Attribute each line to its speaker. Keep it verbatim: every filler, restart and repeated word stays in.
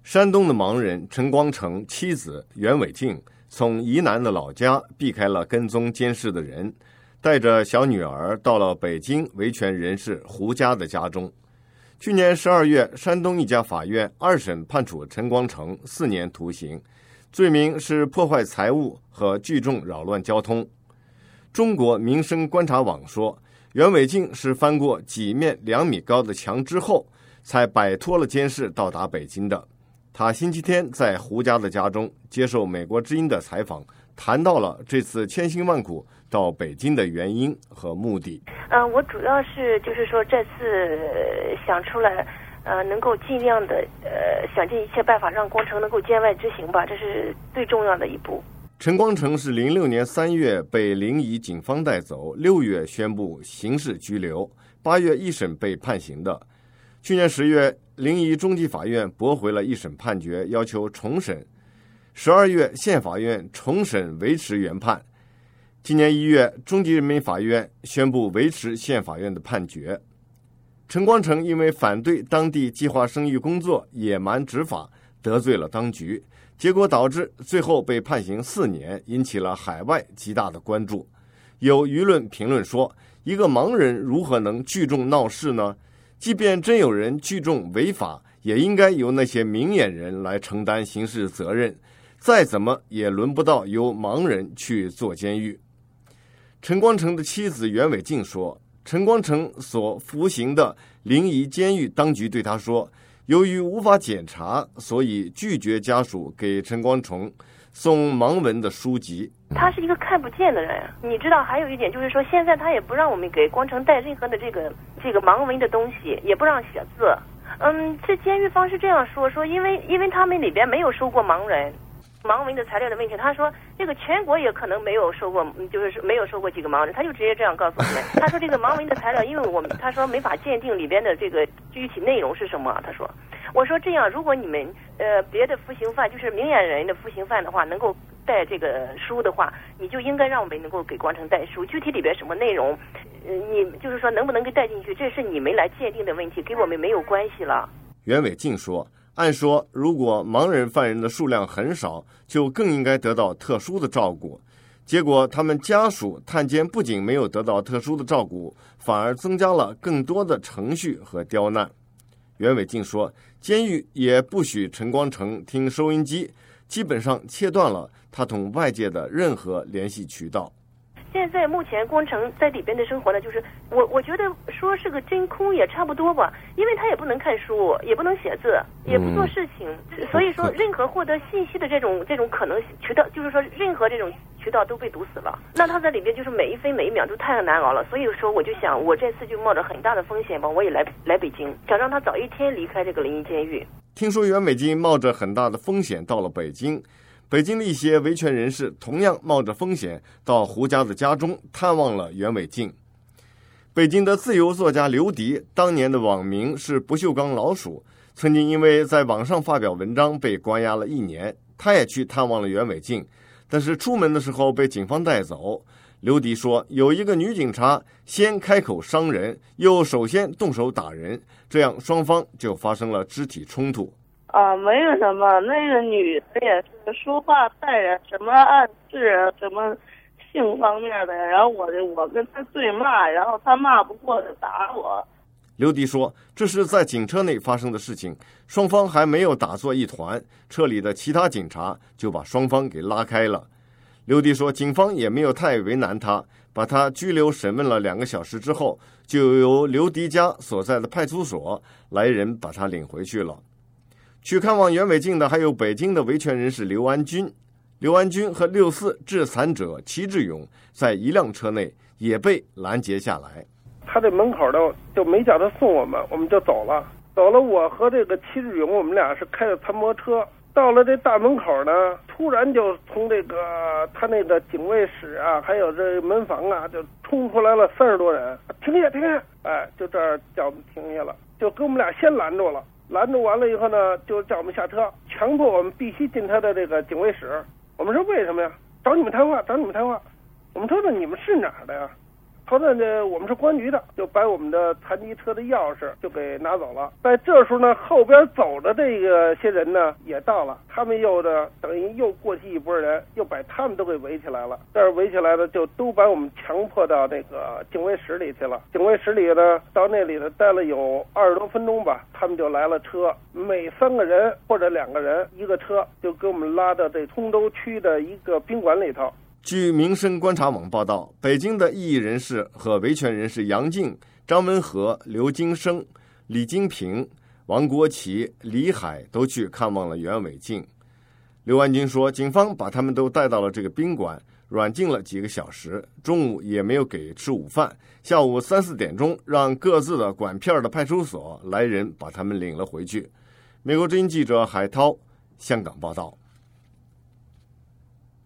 Speaker 1: 山东的盲人陈光诚妻子袁伟静从宜南的老家避开了跟踪监视的人，带着小女儿到了北京维权人士胡家的家中。去年十二月，山东一家法院二审判处陈光诚四年徒刑，罪名是破坏财物和聚众扰乱交通。中国民生观察网说，袁伟静是翻过几面两米高的墙之后，才摆脱了监视到达北京的。他星期天在胡家的家中接受美国之音的采访，谈到了这次千辛万苦到北京的原因和目的。
Speaker 2: 嗯、呃，我主要是就是说这次想出来，呃，能够尽量的呃想尽一切办法让光诚能够监外执行吧，这是最重要的一步。
Speaker 1: 陈光诚是零六年三月被临沂警方带走，六月宣布刑事拘留，八月一审被判刑的。去年十月，临沂中级法院驳回了一审判决，要求重审。十二月，县法院重审维持原判。今年一月，中级人民法院宣布维持县法院的判决。陈光诚因为反对当地计划生育工作，野蛮执法，得罪了当局，结果导致最后被判刑四年，引起了海外极大的关注。有舆论评论说，一个盲人如何能聚众闹事呢？即便真有人聚众违法，也应该由那些明眼人来承担刑事责任，再怎么也轮不到由盲人去坐监狱。陈光诚的妻子袁伟静说，陈光诚所服刑的临沂监狱当局对他说，由于无法检查，所以拒绝家属给陈光诚送盲文的书籍。
Speaker 2: 他是一个看不见的人，你知道，还有一点就是说，现在他也不让我们给光诚带任何的这个这个盲文的东西，也不让写字。嗯，这监狱方是这样说，说因为因为他们里边没有收过盲人。盲文的材料的问题，他说这个全国也可能没有收过，就是没有收过几个盲人，他就直接这样告诉我们。他说这个盲文的材料，因为我们他说没法鉴定里边的这个具体内容是什么。他说，我说这样，如果你们呃别的服刑犯，就是明眼人的服刑犯的话，能够带这个书的话，你就应该让我们能够给光诚带书，具体里边什么内容，呃，你就是说能不能给带进去，这是你们来鉴定的问题，跟我们没有关系了。
Speaker 1: 袁伟静说，按说，如果盲人犯人的数量很少，就更应该得到特殊的照顾。结果，他们家属探监不仅没有得到特殊的照顾，反而增加了更多的程序和刁难。袁伟静说，监狱也不许陈光诚听收音机，基本上切断了他同外界的任何联系渠道。
Speaker 2: 现在目前光诚在里边的生活呢，就是我我觉得说是个真空也差不多吧，因为他也不能看书，也不能写字，也不做事情，嗯、所以说任何获得信息的这种这种可能渠道，就是说任何这种渠道都被堵死了。那他在里边就是每一分每一秒都太难熬了，所以说我就想，我这次就冒着很大的风险吧，我也来来北京，想让他早一天离开这个临沂监狱。
Speaker 1: 听说袁伟静冒着很大的风险到了北京。北京的一些维权人士同样冒着风险到胡家的家中探望了袁伟静。北京的自由作家刘迪当年的网名是不锈钢老鼠，曾经因为在网上发表文章被关押了一年。他也去探望了袁伟静，但是出门的时候被警方带走。刘迪说，有一个女警察先开口伤人，又首先动手打人，这样双方就发生了肢体冲突。
Speaker 3: 啊，没有什么，那个女的也是说话带着什么暗示，什么性方面的，然后我我跟她对骂，然后她骂不过就打我。
Speaker 1: 刘迪说，这是在警车内发生的事情，双方还没有打作一团，车里的其他警察就把双方给拉开了。刘迪说，警方也没有太为难他，把他拘留审问了两个小时之后，就由刘迪家所在的派出所来人把他领回去了。去看望袁伟静的还有北京的维权人士刘安军。刘安军和六四致残者齐志勇在一辆车内也被拦截下来。
Speaker 4: 他在门口的就没叫他送我们，我们就走了。走了，我和这个齐志勇，我们俩是开着残摩车，到了这大门口呢，突然就从这个他那个警卫室啊，还有这门房啊，就冲出来了三十多人，停下停下，哎，就这儿叫我们停下了，就给我们俩先拦住了。拦住完了以后呢，就叫我们下车，强迫我们必须进他的这个警卫室。我们说为什么呀？找你们谈话，找你们谈话。我们说那你们是哪儿的呀？ 后来呢，我们是公安局的，就把我们的残疾车的钥匙就给拿走了。在这时候呢，后边走的这个些人呢也到了，他们又的等于又过去一拨人，又把他们都给围起来了。但是围起来的就都把我们强迫到那个警卫室里去了。警卫室里呢，到那里呢待了有二十多分钟吧，他们就来了车，每三个人或者两个人一个车，就给我们拉到这通州区的一个宾馆里头。
Speaker 1: 据民生观察网报道，北京的异议人士和维权人士杨静、张文和、刘金生、李金平、王国奇、李海都去看望了袁伟静。刘安军说，警方把他们都带到了这个宾馆，软禁了几个小时，中午也没有给吃午饭，下午三四点钟让各自的管片的派出所来人把他们领了回去。美国之音记者海涛香港报道。